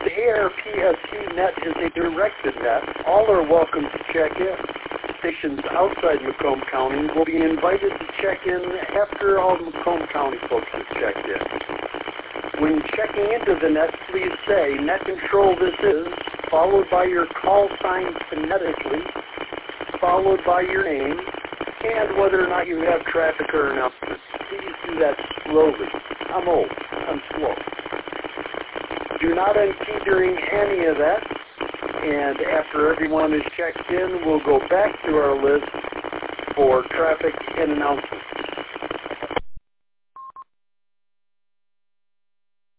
ARPSC net is a directed net. All are welcome to check in. Stations outside Macomb County will be invited to check in after all Macomb County folks have checked in. When checking into the net, please say net control this is, followed by your call sign phonetically, followed by your name, and whether or not you have traffic or announcements. Please do that slowly. I'm old. I'm slow. Do not unkey during any of that. And after everyone is checked in, we'll go back to our list for traffic and announcements.